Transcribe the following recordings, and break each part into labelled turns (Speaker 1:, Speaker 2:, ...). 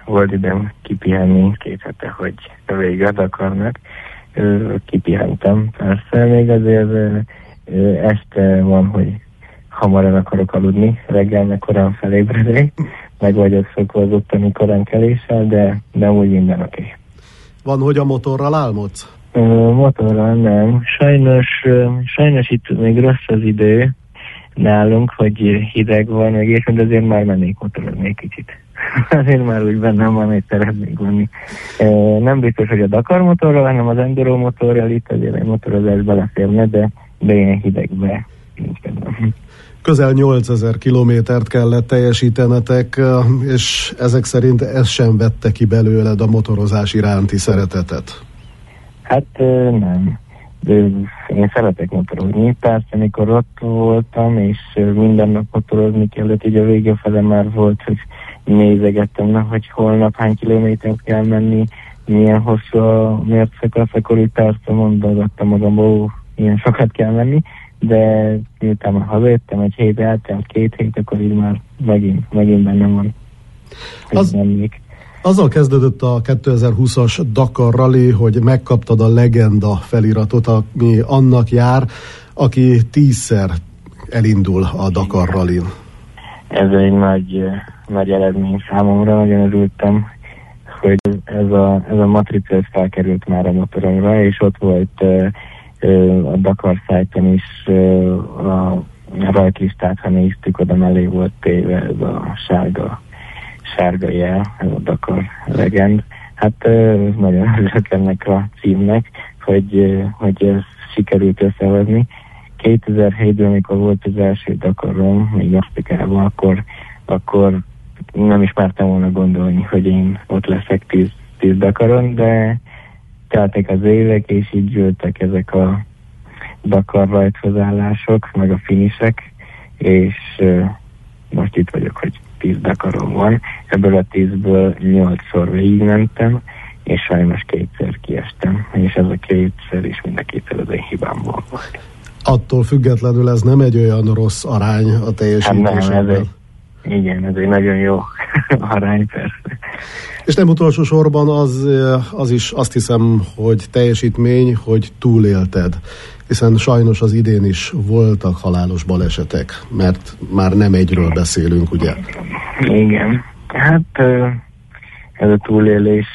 Speaker 1: volt időm kipihenni 2 hete, hogy végig a Dakarnak. Kipihentem, persze, még azért este van, hogy hamarabb akarok aludni, reggelnek korán felébredek, meg vagyok szokva az ottani korán keléssel, de úgy minden oké.
Speaker 2: Van, hogy a motorral álmodsz?
Speaker 1: Motorral nem. Sajnos itt még rossz az idő nálunk, hogy hideg van, meg és azért már mennék motorozni egy kicsit. Azért már úgy bennem van, hogy szeretnék venni. Nem biztos, hogy a Dakar motorral, hanem az Enduro motorral itt azért egy motorozás beleférne, de ilyen hidegbe nincs bennem.
Speaker 2: Közel 8000 kilométert kellett teljesítenetek, és ezek szerint ez sem vette ki belőled a motorozás iránti szeretetet. Hát
Speaker 1: nem. Én szeretek motorozni. Persze, amikor ott voltam, és minden nap motorozni kellett, így a vége fele már volt, hogy nézegettem, hogy holnap hány kilométert kell menni, milyen hosszú a mértszakasz, akkor úgy persze mondogattam magamból, ilyen sokat kell menni, de miután már hazajöttem, egy hét eltelt, 2 hét, akkor így már megint bennem van.
Speaker 2: Azzal kezdődött a 2020-as Dakar Rally, hogy megkaptad a legenda feliratot, ami annak jár, aki 10-szer elindul a Dakar Rallyn.
Speaker 1: Ez egy nagy eredmény számomra, nagyon örültem, hogy ez a matrica felkerült már a motoromra, és ott volt a Dakar szájton is a rajtlistát, ha néztük, oda mellé volt téve ez a sárga jel, ez a Dakar legend. Hát nagyon örülök ennek a címnek, hogy ez sikerült összehozni. 2007-ben, amikor volt az első Dakarom, még Afrikában, akkor nem is mertem volna gondolni, hogy én ott leszek 10 Dakaron, de teltek az évek, és így jöttek ezek a Dakar rajthozállások, meg a finisek, és most itt vagyok, hogy 10 Dakaron van. Ebből a 10-ből 8-szor végigmentem, és sajnos 2-szer kiestem, és ez a 2-szer is mind a 2-szer az én hibámból volt.
Speaker 2: Attól függetlenül ez nem egy olyan rossz arány a teljesítésében.
Speaker 1: Igen, ez egy nagyon jó arány, persze.
Speaker 2: És nem utolsó sorban az is azt hiszem, hogy teljesítmény, hogy túlélted. Hiszen sajnos az idén is voltak halálos balesetek, mert már nem egyről beszélünk, ugye?
Speaker 1: Igen. Hát ez a túlélés,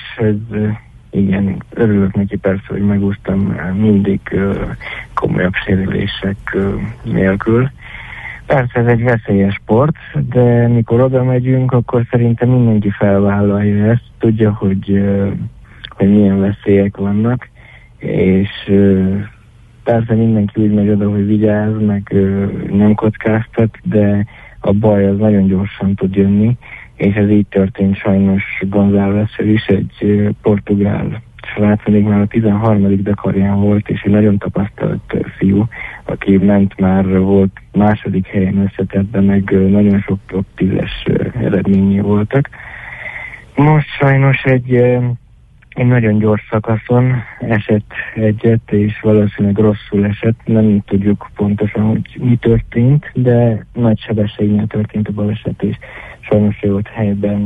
Speaker 1: igen, örülök neki persze, hogy megúsztam mindig komolyabb sérülések nélkül. Persze ez egy veszélyes sport, de mikor oda megyünk, akkor szerintem mindenki felvállalja ezt, tudja, hogy milyen veszélyek vannak, és persze mindenki úgy megy oda, hogy vigyáz, meg nem kockáztat, de a baj az nagyon gyorsan tud jönni, és ez így történt sajnos Gonzálessel is, egy portugál srác, még már a 13. Dakarján volt, és egy nagyon tapasztalt fiú, aki ment már, volt második helyen összetettben, meg nagyon sok top 10-es eredményei voltak. Most sajnos egy nagyon gyors szakaszon esett egyet, és valószínűleg rosszul esett. Nem tudjuk pontosan, hogy mi történt, de nagy sebességgel történt a baleset, és sajnos ő ott helyben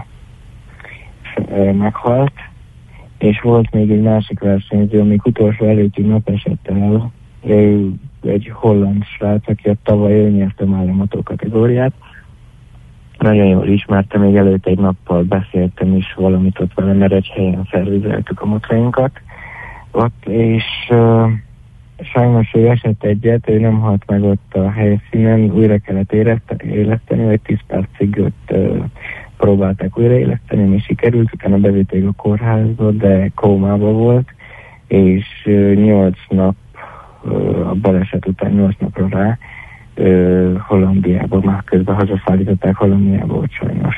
Speaker 1: meghalt. És volt még egy másik versenyző, amik utolsó előtti nap esett el. Ő egy holland srác, aki tavaly nyerte már a motor kategóriát. Nagyon jól ismertem, még előtte egy nappal beszéltem is valamit ott vele, mert egy helyen szervizeltük a motorainkat ott, és sajnos ő esett egyet, ő nem halt meg ott a helyszínen, újra kellett éleszteni, vagy 10 percig ott próbálták újraéleszteni, ami sikerült, utána bevitték a kórházba, de kómában volt, és 8 nap, a baleset után 8 napra rá Hollandiába, már közben hazaszállították Hollandiába, hogy sajnos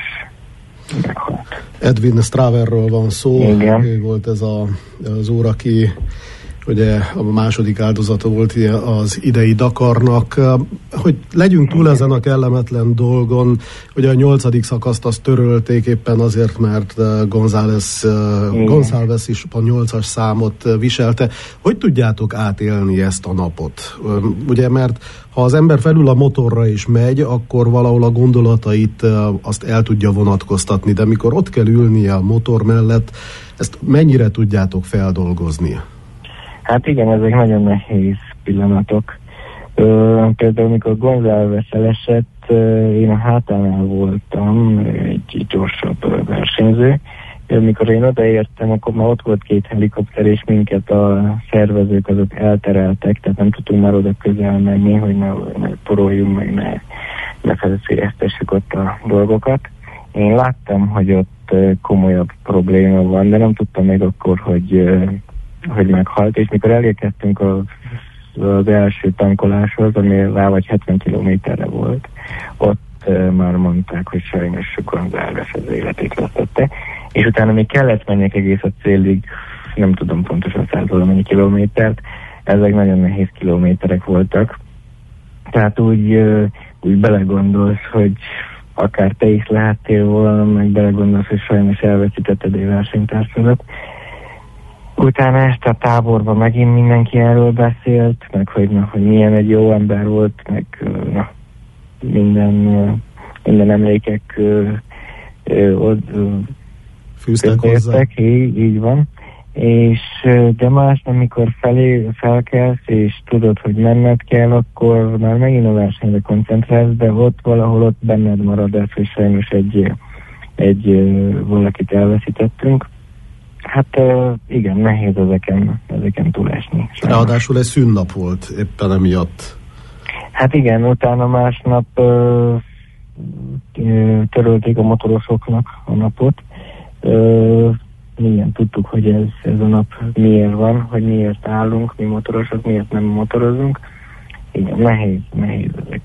Speaker 1: meghalt.
Speaker 2: Edwin Straverről van szó.
Speaker 1: Igen.
Speaker 2: Ő volt ez az úr, aki ugye a második áldozata volt az idei Dakarnak, hogy legyünk túl ezen a kellemetlen dolgon, ugye a 8. szakaszt azt törölték éppen azért, mert González is a 8-as számot viselte. Hogy tudjátok átélni ezt a napot? Ugye, mert ha az ember felül a motorra is megy, akkor valahol a gondolatait azt el tudja vonatkoztatni, de mikor ott kell ülnie a motor mellett, ezt mennyire tudjátok feldolgozni?
Speaker 1: Hát igen, ezek nagyon nehéz pillanatok. Például, amikor González elesett, én a hátánál voltam, egy gyorsabb versenyző. Mikor én odaértem, akkor már ott volt 2 helikopter, és minket a szervezők azok eltereltek, tehát nem tudtunk már oda közel menni, hogy ne poroljunk, meg ne felszéreztessük ott a dolgokat. Én láttam, hogy ott komolyabb probléma van, de nem tudtam még akkor, hogy meghalt, és mikor elérkeztünk az első tankoláshoz, ami rá vagy 70 kilométerre volt, ott már mondták, hogy sajnos González az életét vesztette, és utána még kellett menjek egész a célig, nem tudom pontosan 100 valamennyi kilométert, ezek nagyon nehéz kilométerek voltak. Tehát úgy belegondolsz, hogy akár te is lehettél volna, meg belegondolsz, hogy sajnos elveszítetted egy versenytársadat. Utána ezt a táborban megint mindenki erről beszélt, meg hogy milyen egy jó ember volt, meg minden emlékek
Speaker 2: fűztek hozzá.
Speaker 1: Így van. És de másnap, amikor felkelsz, és tudod, hogy menned kell, akkor már megint a versenyre koncentrálsz, de ott valahol benned marad ez, hogy sajnos egy valakit elveszítettünk. Hát igen, nehéz ezeken túlesni.
Speaker 2: Ráadásul egy szünnap volt éppen emiatt.
Speaker 1: Hát igen, utána másnap törölték a motorosoknak a napot. Igen, tudtuk, hogy ez a nap miért van, hogy miért állunk, mi motorosok, miért nem motorozunk. Igen, nehéz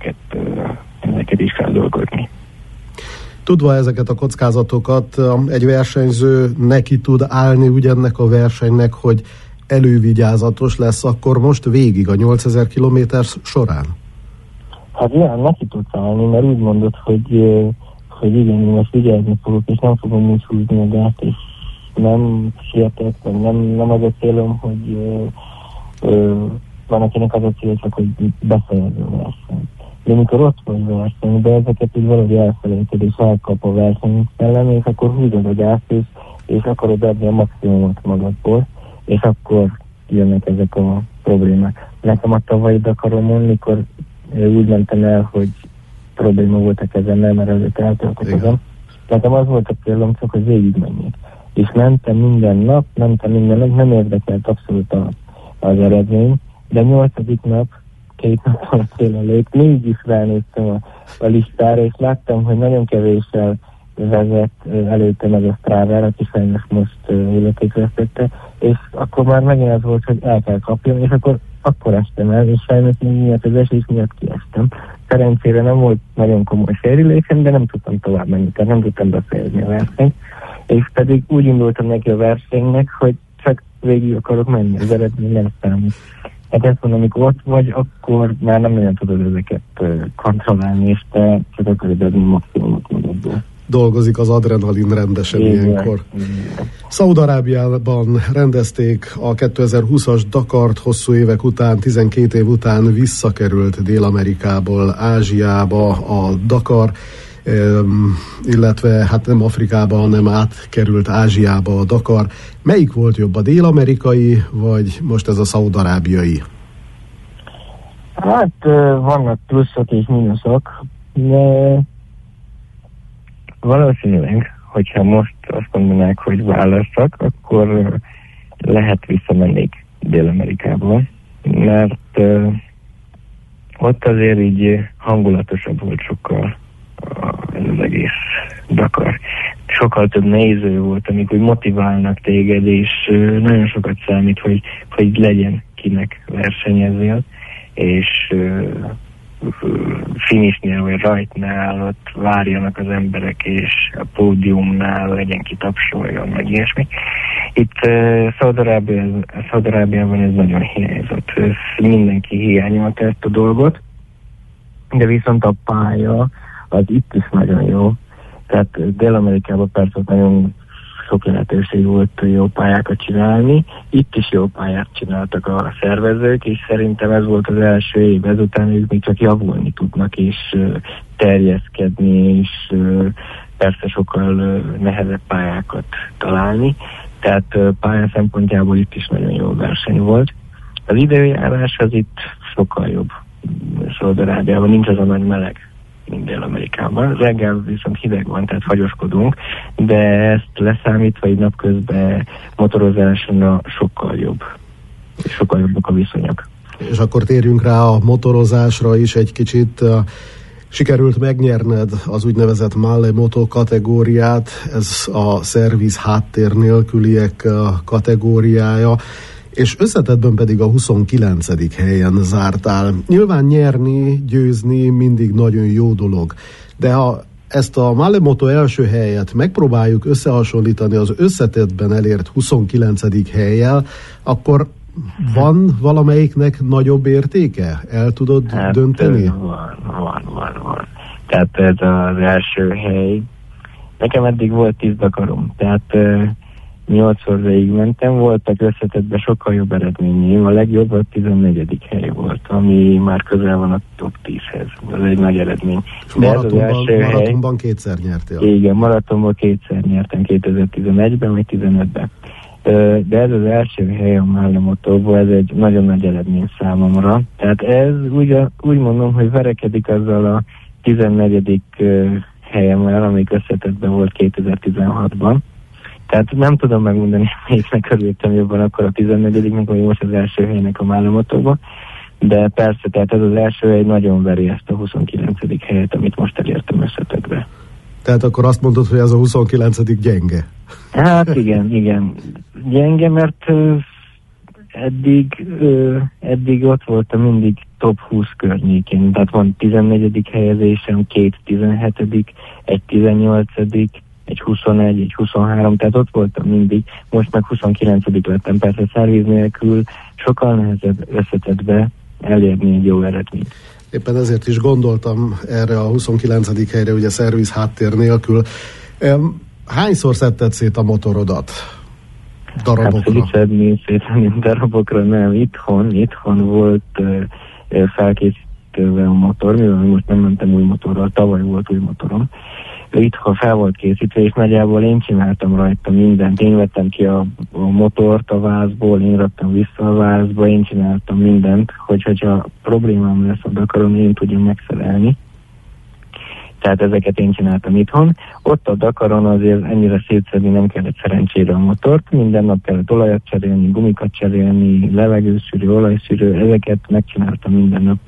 Speaker 1: ezeket is feldolgozni.
Speaker 2: Tudva ezeket a kockázatokat, egy versenyző neki tud állni ugyannek a versenynek, hogy elővigyázatos lesz akkor most végig a 8000 kilométer során? Hát
Speaker 1: igen, neki tudsz állni, mert úgy mondod, hogy igen, én most vigyázni fogok, és nem fogom úgy húzni a gázt, és nem sietek, nem az a célom, hogy van akinek az a cél, csak hogy befejező a versenyt. De amikor ott vagy versenyben, ezeket úgy valahogy elfelejted, és elkap a verseny ellen, és akkor húzod a gázt, és akarod adni a maximumot magadból, és akkor jönnek ezek a problémák. Nekem a tavalyi Dakaromon, mikor úgy mentem el, hogy probléma volt a kezemmel, mert előtt eltört a kezem. Nekem az volt a célom, csak hogy végigmenjék. És mentem minden nap, nem érdekelt abszolút az eredmény, de 8. nap, 2 nappal fél előtt, mégis ránéztem a listára, és láttam, hogy nagyon kevéssel vezet előtte meg a Strávára, aki sajnos most életét vesztette, és akkor már megint az volt, hogy el kell kapjam, és akkor estem el, és sajnos miatt az esés miatt kiestem. Szerencsére nem volt nagyon komoly sérülésem, de nem tudtam tovább menni, tehát nem tudtam befejezni a versenyt, és pedig úgy indultam neki a versenynek, hogy csak végig akarok menni, az eredmény nem számít. Hát ezt mondom, amikor ott vagy, akkor már nem nagyon tudod ezeket kontrollálni, és te csak akarod adni maximumot magadból.
Speaker 2: Dolgozik az adrenalin rendesen ilyenkor. Szaúd-Arábiában rendezték a 2020-as Dakart, hosszú évek után, 12 év után visszakerült Dél-Amerikából Ázsiába a Dakar, illetve hát nem Afrikába, hanem átkerült Ázsiába a Dakar. Melyik volt jobb, a dél-amerikai, vagy most ez a szaúd-arábiai?
Speaker 1: Hát vannak pluszok és mínuszok, de valószínűleg, hogyha most azt mondanák, hogy válasszak, akkor lehet visszamenni Dél-Amerikába, mert ott azért így hangulatosabb volt sokkal ez az egész Dakar. Sokkal több néző volt, amik úgy motiválnak téged, és nagyon sokat számít, hogy legyen kinek versenyezzél, és finisnél vagy rajtnál ott várjanak az emberek, és a pódiumnál legyen ki tapsoljon, meg ilyesmi. Itt Szaúd-Arábiában ez nagyon hiányzott. Mindenki hiányolta ezt a dolgot, de viszont a pálya az itt is nagyon jó. Tehát Dél-Amerikában persze nagyon sok lehetőség volt jó pályákat csinálni. Itt is jó pályát csináltak a szervezők, és szerintem ez volt az első év. Ezután ők még csak javulni tudnak, és terjeszkedni, és persze sokkal nehezebb pályákat találni. Tehát pálya szempontjából itt is nagyon jó verseny volt. Az időjárás az itt sokkal jobb. Szaúd-Arábiában nincs az a nagy meleg, mint Dél-Amerikában. Reggel viszont hideg van, tehát fagyoskodunk, de ezt leszámítva egy napközben motorozáson sokkal jobb. Sokkal jobbak a viszonyok.
Speaker 2: És akkor térjünk rá a motorozásra is egy kicsit. Sikerült megnyerned az úgynevezett Malle Moto kategóriát, ez a szerviz háttér nélküliek kategóriája, és összetettben pedig a 29. helyen zártál. Nyilván nyerni, győzni mindig nagyon jó dolog, de ha ezt a Malle Moto első helyet megpróbáljuk összehasonlítani az összetettben elért 29. hellyel, akkor van valamelyiknek nagyobb értéke? El tudod dönteni?
Speaker 1: Van. Tehát ez az első hely. Nekem eddig volt 10 Dakarom, tehát 8-szor végigmentem, voltak összetettben sokkal jobb eredményeim. A legjobb a 14. hely volt, ami már közel van a top 10-hez. Ez egy nagy eredmény.
Speaker 2: De maratonban kétszer nyertél.
Speaker 1: Igen, maratonban kétszer nyertem, 2011-ben, vagy 2015-ben. De ez az első hely a Malle Motóban, ez egy nagyon nagy eredmény számomra. Tehát ez úgy mondom, hogy verekedik azzal a 14. helyemmel, amik összetettben volt 2016-ban. Tehát nem tudom megmondani, melyiknek örültem jobban akkor a 14-nek, vagy most az első helynek a Malle Motóban. De persze, tehát ez az első hely nagyon veri ezt a 29. helyet, amit most elértem összetettbe.
Speaker 2: Tehát akkor azt mondod, hogy ez a 29. gyenge?
Speaker 1: Hát igen. Gyenge, mert eddig ott voltam mindig top 20 környékén. Tehát van 14. helyezésem, 2 17., egy 18., egy 21, egy 23, tehát ott voltam mindig. Most meg 29. lettem, persze szerviz nélkül sokkal nehezebb összetettbe elérni egy jó eredményt.
Speaker 2: Éppen ezért is gondoltam erre a 29. helyre, ugye szerviz háttér nélkül. Hányszor szedted szét a motorodat? Darabokra?
Speaker 1: Hát szedni darabokra nem. Itthon volt felkészítve a motor, mivel most nem mentem új motorral, tavaly volt új motorom. Itthon fel volt készítve, és nagyjából én csináltam rajta mindent. Én vettem ki a motort a vázból, én raktam vissza a vázba, én csináltam mindent, hogyha problémám lesz, akarom, én tudjam megszerelni. Tehát ezeket én csináltam itthon. Ott a Dakaron azért ennyire szétszedni nem kellett szerencsére a motort. Minden nap kellett olajat cserélni, gumikat cserélni, levegőszűrő, olajszűrő, ezeket megcsináltam minden nap.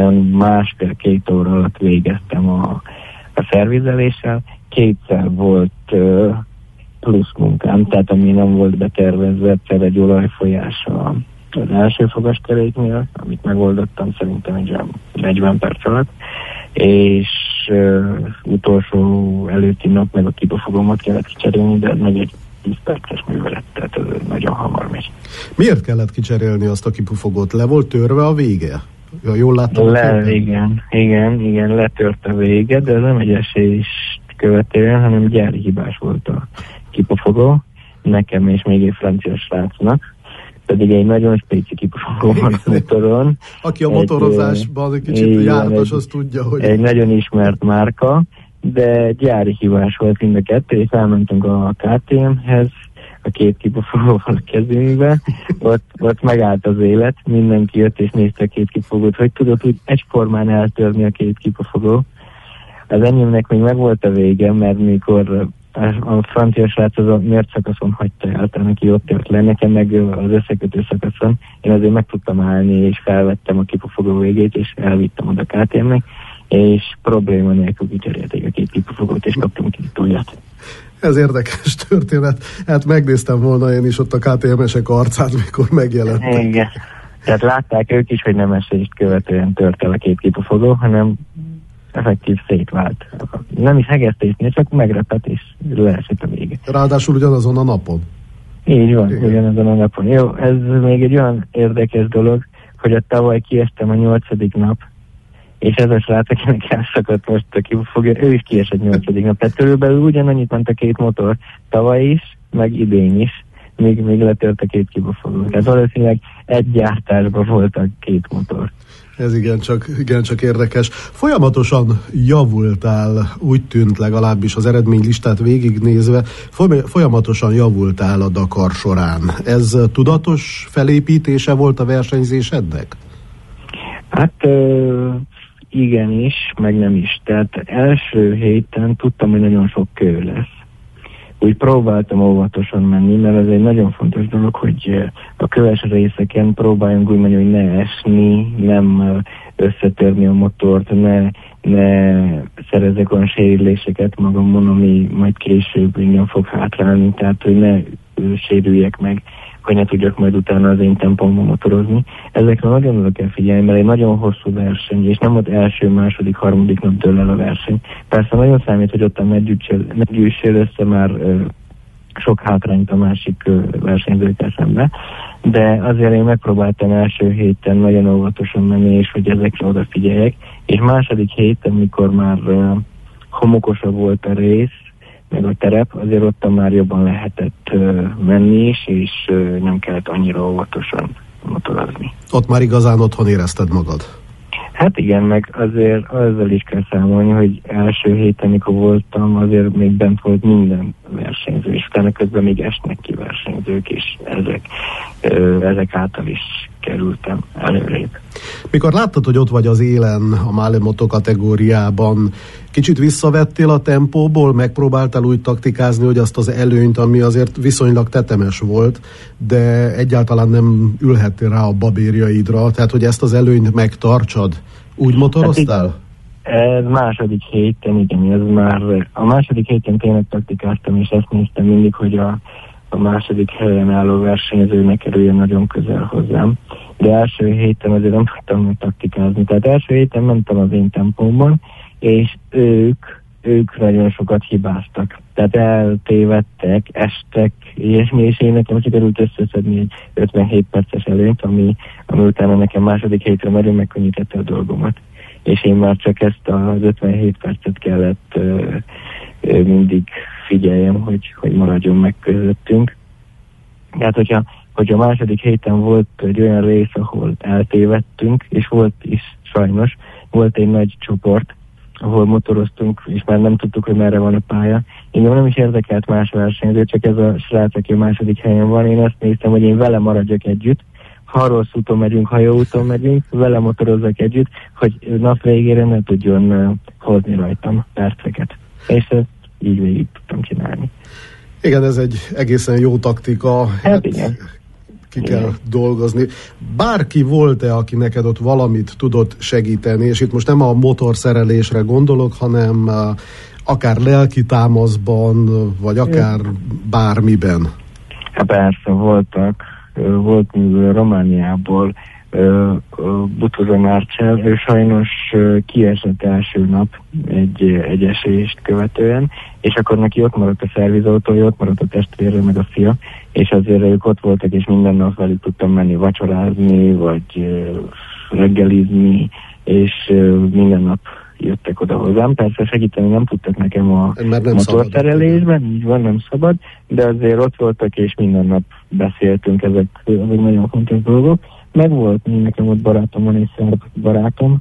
Speaker 1: 1,5-2 óra alatt végeztem a szervizeléssel. 2-szer volt plusz munkám, tehát ami nem volt betervezve, egyszer egy olajfolyás az első fogaskeréknél, amit megoldottam szerintem egy 40 perc alatt, és utolsó előtti nap meg a kipufogómat kellett kicserélni, de meg egy 10 perces művelet, tehát ez nagyon hamar megy.
Speaker 2: Miért kellett kicserélni azt a kipufogót? Le volt törve a vége? Ja, jól láttam?
Speaker 1: Igen, letört a vége, de ez nem egy esést követően, hanem gyári hibás volt a kipufogó, nekem és még egy francia srácnak. Pedig egy nagyon spéci kipufogó van a motoron.
Speaker 2: Aki a motorozásban egy kicsit jártas, az tudja, hogy...
Speaker 1: Egy nagyon ismert márka, de gyári hibás volt mind a kettő, és elmentünk a KTM-hez, a 2 kipufogóval a kezünkbe, ott megállt az élet, mindenki jött és nézte a 2 kipufogót, hogy tudod úgy egyformán eltörni a 2 kipufogó. Az enyémnek még meg volt a vége, mert mikor a francia srác az a mért szakaszon hagyta el, tehát neki ott tört le, nekem meg az összekötő szakaszon. Én azért meg tudtam állni, és felvettem a kipufogó végét, és elvittem oda KTM-nek, és probléma nélkül kicserélték a 2 kipufogót, és kaptunk itt újat.
Speaker 2: Ez érdekes történet. Hát megnéztem volna én is ott a KTM-esek arcát, mikor megjelentek.
Speaker 1: Tehát látták ők is, hogy nem esést követően tört el a két kipufogó, hanem effektív szétvált. Nem is hegesztésnél, csak megrepett és leesett a vége.
Speaker 2: Ráadásul ugyanazon a napon.
Speaker 1: Így van, ugyanazon a napon. Jó, ez még egy olyan érdekes dolog, hogy a tavaly kiestem a 8. nap, és ez a srác, akinek elszakadt most a kipufogja, ő is kiesett 8. nap. Tehát körülbelül ugyanannyit ment a két motor tavaly is, meg idén is, még letört a két kipufogó. Tehát valószínűleg egy gyártásban voltak két motor.
Speaker 2: Ez igencsak érdekes. Folyamatosan javultál, úgy tűnt legalábbis az eredménylistát végignézve, folyamatosan javultál a Dakar során. Ez tudatos felépítése volt a versenyzésednek?
Speaker 1: Hát igenis, meg nem is. Tehát első héten tudtam, hogy nagyon sok kő lesz. Úgy próbáltam óvatosan menni, mert ez egy nagyon fontos dolog, hogy a köves részeken próbáljunk úgy menni, hogy ne esni, nem összetörni a motort, ne szerezek olyan sérüléseket magamon, ami majd később engem fog hátrálni, tehát hogy ne sérüljek meg, hogy ne tudjak majd utána az én tempomban motorozni. Ezekre nagyon oda kell figyelni, mert egy nagyon hosszú verseny, és nem ott első, második, harmadik nap dől el a verseny. Persze nagyon számít, hogy ott ne gyűjtsél össze már sok hátrányt a másik versenyzőkkel szembe, de azért én megpróbáltam első héten nagyon óvatosan menni, és hogy ezekre odafigyeljek, és második héten, mikor már homokosabb volt a rész, meg a terep, azért ott már jobban lehetett menni is, és nem kellett annyira óvatosan motorozni.
Speaker 2: Ott már igazán otthon érezted magad? Hát
Speaker 1: igen, meg azért azzal is kell számolni, hogy első héten, amikor voltam, azért még bent volt minden versenyző, és utána közben még esnek ki versenyzők, és ezek által is kerültem előrébb.
Speaker 2: Mikor láttad, hogy ott vagy az élen a Male Moto kategóriában, kicsit visszavettél a tempóból, megpróbáltál úgy taktikázni, hogy azt az előnyt, ami azért viszonylag tetemes volt, de egyáltalán nem ülhettél rá a babérjaidra, tehát hogy ezt az előnyt megtartsad, úgy motoroztál?
Speaker 1: Ez második héten, igen, ez már a második héten tényleg taktikáztam, és ezt néztem mindig, hogy a második helyen álló versenyzőnek kerüljön nagyon közel hozzám. De első héten azért nem tudtam taktikázni. Tehát első héten mentem az én tempómban, és ők nagyon sokat hibáztak. Tehát eltévedtek, estek, ilyesmi, és én nekem sikerült összeszedni egy 57 perces előnyt, ami utána nekem második hétre nagyon megkönnyítette a dolgomat. És én már csak ezt az 57 percet kellett mindig figyeljem, hogy maradjon meg közöttünk. Tehát, hogyha a második héten volt egy olyan rész, ahol eltévedtünk, és volt is sajnos, volt egy nagy csoport, ahol motoroztunk, és már nem tudtuk, hogy merre van a pálya. Engem nem is érdekelt más versenyző, csak ez a srác, aki a második helyen van. Én azt néztem, hogy én vele maradjak együtt, ha rossz úton megyünk, ha jó úton megyünk, vele motorozzak együtt, hogy nap végére ne tudjon hozni rajtam perceket. És ezt így végig tudtam csinálni.
Speaker 2: Igen, ez egy egészen jó taktika.
Speaker 1: Hát igen.
Speaker 2: Ki kell dolgozni. Bárki volt-e, aki neked ott valamit tudott segíteni, és itt most nem a motorszerelésre gondolok, hanem akár lelki támaszban, vagy akár bármiben?
Speaker 1: Hát persze, voltak. Volt Romániából Butozó Márcsel, ő sajnos kiesett első nap egy esést követően, és akkor neki ott maradt a szervizautója, ott maradt a testvére, meg a fia, és azért ők ott voltak, és minden nap velük tudtam menni vacsorázni, vagy reggelizni, és minden nap jöttek oda hozzám. Persze segíteni nem tudtak nekem a motorszerelésben, így van, nem szabad, de azért ott voltak, és minden nap beszéltünk, ezek nagyon fontos dolgok. Meg volt nekem ott barátom, van egy szerb barátom,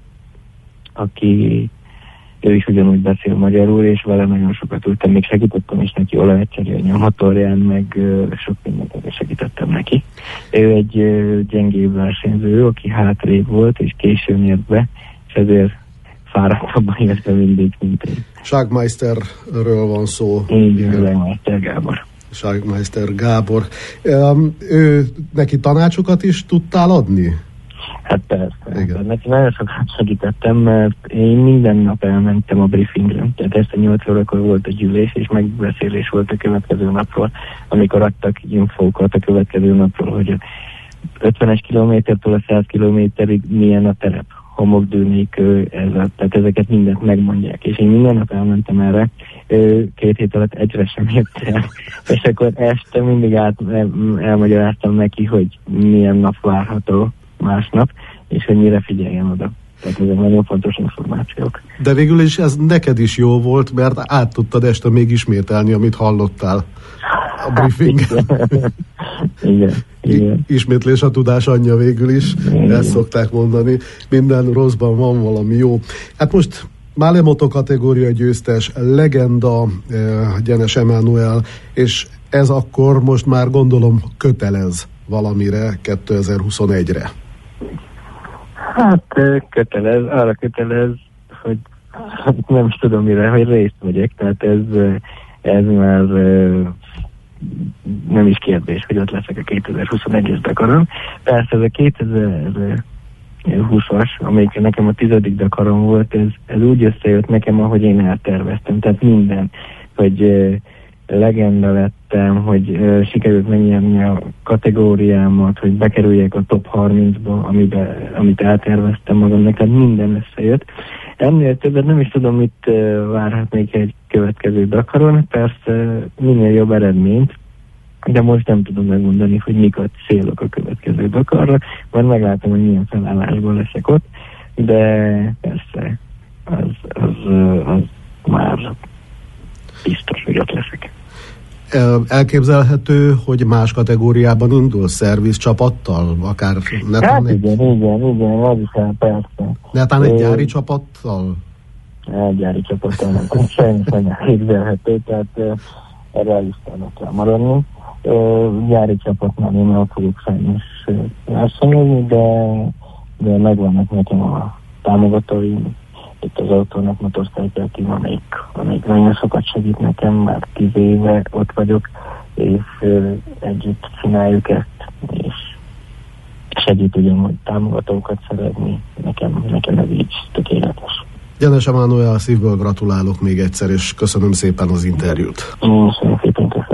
Speaker 1: aki ő is ugyanúgy beszél magyarul, és vele nagyon sokat ültem, még segítettem is neki olajat cserélni a motorján, meg sok mindent segítettem neki. Ő egy gyengébb versenyző, aki hátrébb volt, és későn jött be, és ezért fáradtabban érte mindig, mint én.
Speaker 2: Ságmeisterről van szó.
Speaker 1: Így, Ságmeister Gábor.
Speaker 2: Ságmeister Gábor. Ő neki tanácsokat is tudtál adni?
Speaker 1: Hát persze. Neki nagyon sokat segítettem, mert én minden nap elmentem a briefingre. Tehát este 8 órakor volt a gyűlés, és megbeszélés volt a következő napról, amikor adtak infókat a következő napról, hogy 50-es kilométertől a 100 kilométerig milyen a terep, homokdőnékő, tehát ezeket mindent megmondják, és én minden nap elmentem erre, 2 hét alatt egyre sem jött el, és akkor este mindig elmagyaráztam neki, hogy milyen nap várható másnap, és hogy mire figyeljen oda. Tehát ezek nagyon fontos információk.
Speaker 2: De végül is ez neked is jó volt, mert át tudtad este még ismételni, amit hallottál a briefingen.
Speaker 1: Igen.
Speaker 2: Ismétlés a tudás anyja végül is, igen. Ezt szokták mondani. Minden rosszban van valami jó. Hát most Málemoto kategória győztes, legenda Gyenes Emánuel, és ez akkor most már gondolom kötelez valamire 2021-re.
Speaker 1: Hát arra kötelez, hogy nem is tudom mire, hogy részt vegyek, tehát ez már nem is kérdés, hogy ott leszek a 2021-es Dakaron. Persze ez a 2020-as, amelyik nekem a 10. Dakaron volt, ez úgy összejött nekem, ahogy én elterveztem, tehát minden, hogy legenda lettem, hogy sikerült megnyerni a kategóriámat, hogy bekerüljek a top 30-ba, amit elterveztem magamnak, tehát minden összejött. Ennél többet nem is tudom, mit várhatnék egy következő Dakaron, persze minél jobb eredményt, de most nem tudom megmondani, hogy mik a célok a következő Dakarra, majd meglátom, hogy milyen felállásban leszek ott, de persze az már biztos, hogy ott leszek.
Speaker 2: Elképzelhető, hogy más kategóriában indul, szerviz csapattal, akár netán
Speaker 1: hát igen, az is el, persze.
Speaker 2: Netán egy gyári csapattal?
Speaker 1: Gyári csapattal nem, sajnos nem elképzelhető, tehát erre listának kell maradni. Gyári csapatnál én el fogok sajnos versenyezni, de megvannak nekem a támogatóim. Itt az Autónak Motorcycle Team, amelyik nagyon sokat segít nekem, már 10 éve ott vagyok, és együtt csináljuk ezt, és segít ugyanúgy támogatókat szerezni, nekem ez így tökéletes.
Speaker 2: Gyenes Emánuel, szívből gratulálok még egyszer, és köszönöm szépen az interjút.
Speaker 1: Én szépen köszönöm.